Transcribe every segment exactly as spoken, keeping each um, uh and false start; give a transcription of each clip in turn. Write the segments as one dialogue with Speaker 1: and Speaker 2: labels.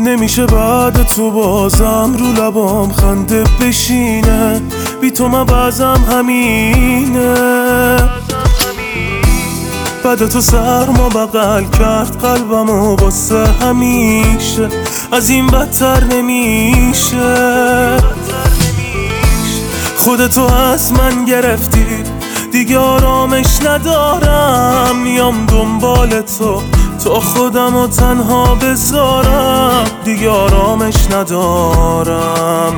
Speaker 1: نمیشه بعد تو بازم رو لبام خنده بشینه، بی تو من وضعم همینه. بعد تو سرما بغل کرد قلبمو واسه همیشه، از این بدتر نمیشه. خودتو از من گرفتی دیگه آرامش ندارم، میام دنبال تو تا خودمو تنها بذارم، دیگه آرامش ندارم،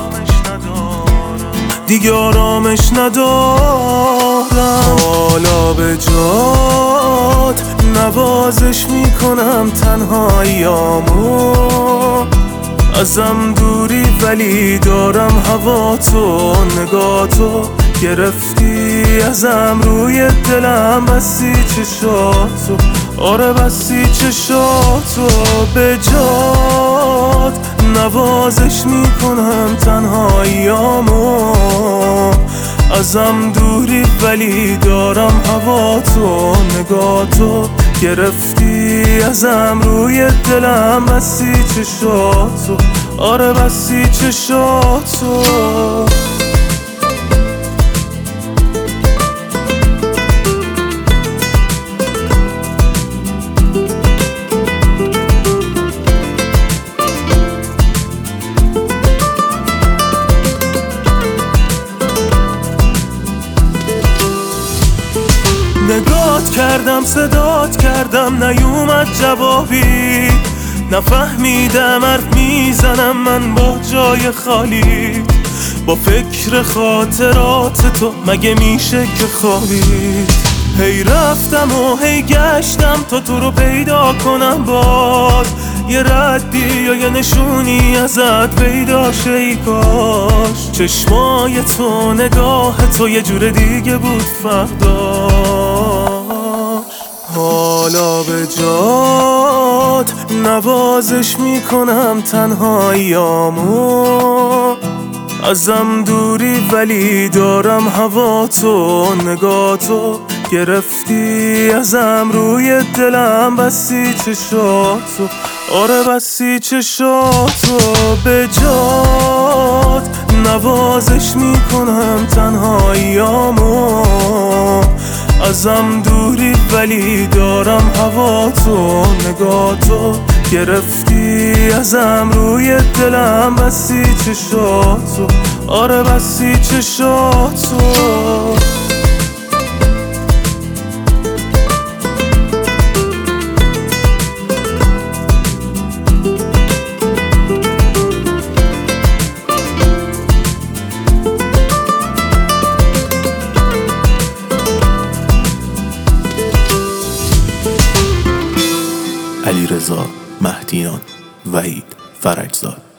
Speaker 1: دیگه آرامش ندارم. حالا به جات نوازش میکنم تنهاییامو، ازم دوری ولی دارم هوا تو، نگاه تو گرفتی ازم روی دلم، بسی چشاتو، آره بسی چشاتو. به جات نوازش میکنم تنهاییامو، ازم دوری ولی دارم هوا تو، نگاه تو گرفتی ازم روی دلم، بسی چشاتو، آره بسی چشاتو. نگات کردم صدات کردم نیومد جوابی، نفهمیدم حرف میزنم من با جای خالی، با فکر خاطرات تو مگه میشه که خوابید. هی رفتم و هی گشتم تا تو رو پیدا کنم، باز یه ردی یا یه نشونی ازت پیدا شه. ای کاش چشمای تو نگاه تو یه جور دیگه بود فرداش. حالا به جات نوازش میکنم تنهاییامو، ازم دوری ولی دارم هوا تو، نگاه تو گرفتی ازم روی دلم، بسی چشاتو، آره بسی چشاتو. به جات نوازش میکنم تنهاییامو، ازم دوری ولی دارم هوا تو، نگاه تو گرفتی ازم روی دلم، بسی چشاتو، آره بسی چشاتو.
Speaker 2: علیرضا مهدیان، وحید فرجزاد.